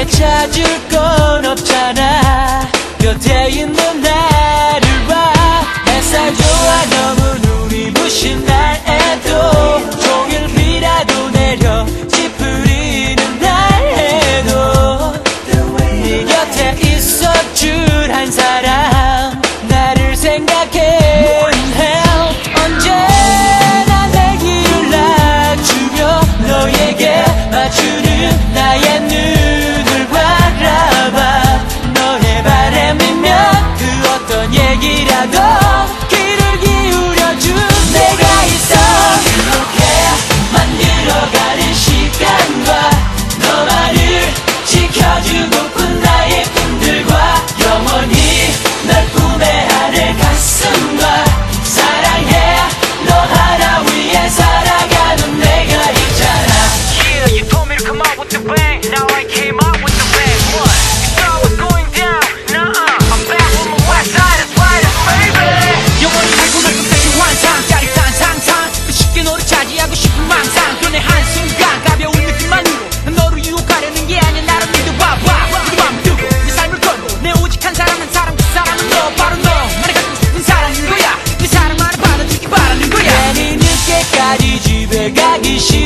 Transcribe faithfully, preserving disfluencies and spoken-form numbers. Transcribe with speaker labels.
Speaker 1: 찾을 건 없잖아. 곁에 있는 나를 봐. 햇살 좋아 너무 눈이 부신 날에도 종일 비라도 내려 찌푸리는 날에도 네 곁에 있어줄 한 사람 나를 생각해. 언제나 내 길을 낮추며 너에게 맞추는 나의 눈을 바라봐. 너의 바람이면 그 어떤 얘기라도 귀를 기울여준 내가 있어. 이렇게 만들어가는 시간과 너만을 지켜주고픈 나의 꿈들과 영원히 널 꿈에 안을 가슴과 사랑해 너 하나 위해 살아가는 내가 있잖아.
Speaker 2: Yeah, you told me to come out with the bang. Now I came out with the bang. What? You thought I was going down? Nuh-uh. I'm back with my west side is right up, baby.
Speaker 1: 영원히 살고 날 끝까지 환상 짜릿한 상상 쉽게 너를 차지하고 싶은 망상. 그런데 한순간 가벼운 느낌만으로 너를 유혹하려는 게 아니야. 나를 믿어봐봐. 네 맘을 두고 내 삶을 걸고 내 오직 한 사람 한 사람 그 사람은 너 바로 너. 나를 갖고 싶은 사랑인 거야. 네 사랑 하나 받아주기 바라는 거야. 괜히 늦게까지 집에 가기 싫어.